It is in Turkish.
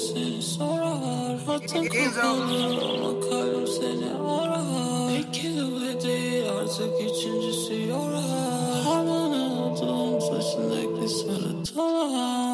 seni sorar. Hatın kapanır ama kalbim seni arar. İkili ve değil artık üçüncüsü yorar. Harman olduğum saçındaki sarı talar.